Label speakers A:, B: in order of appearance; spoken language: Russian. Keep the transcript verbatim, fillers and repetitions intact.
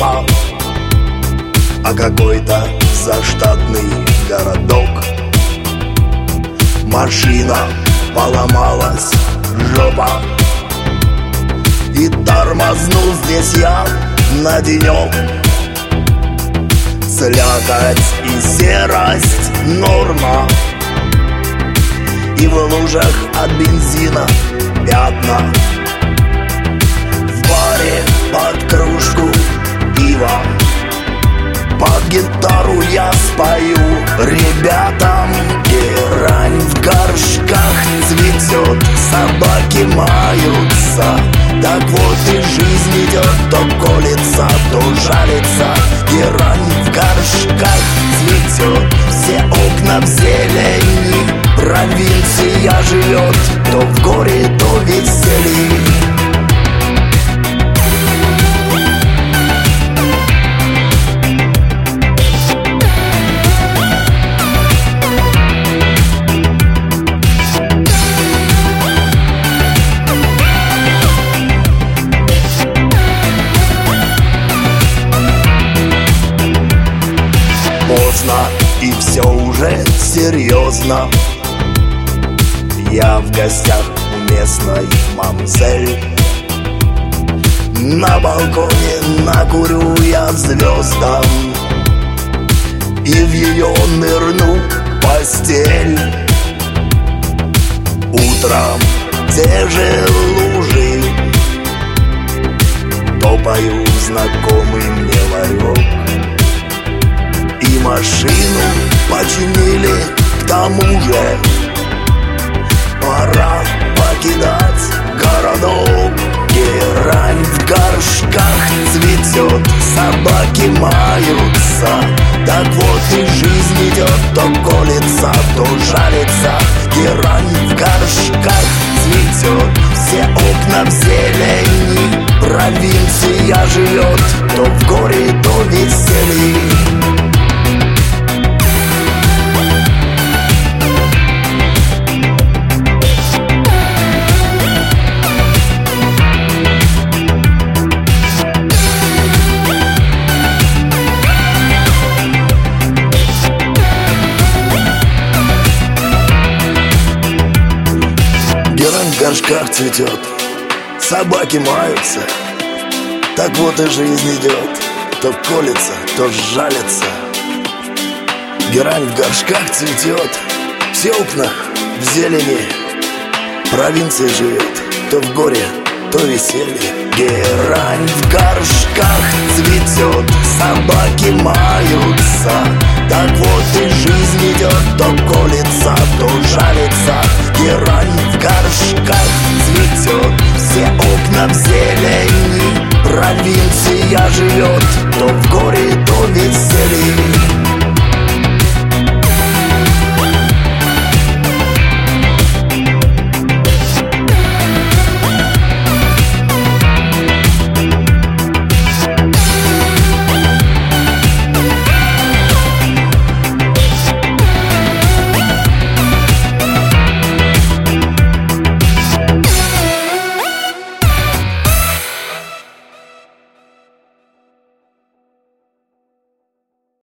A: жопа, а какой-то заштатный городок. Машина поломалась, жопа, и тормознул здесь я на денек. Слякоть и серость норма, и в лужах от бензина пятна. В баре под кружку пива под гитару я спою ребятам. Герань в горшках цветет, собаки маются. Так вот и жизнь идет, то колется, то жалится. Герань в горшках цветет, все окна в зелени. Провинция живет, то в горе, то веселье. Поздно, и все уже серьезно. Я в гостях у местной мамзель. На балконе накурю я звездам и в ее нырну постель. Утром те же лужи, топаю знакомый мне ларек. И машину починили, к тому же пора покидать городок. Герань в горшках цветет, собаки маются. Так вот и жизнь идет, то колется, то жалится. Герань в горшках цветет, все окна в зелени. Провинция живет, то в горе, то веселье. Герань в горшках цветет, собаки маются. Так вот и жизнь идет, то колется, то жалится. Герань в горшках цветет, все окна в зелени. Провинция живет, то в горе, то веселье. Герань в горшках цветет, собаки маются. Так вот и жизнь идет, то колется.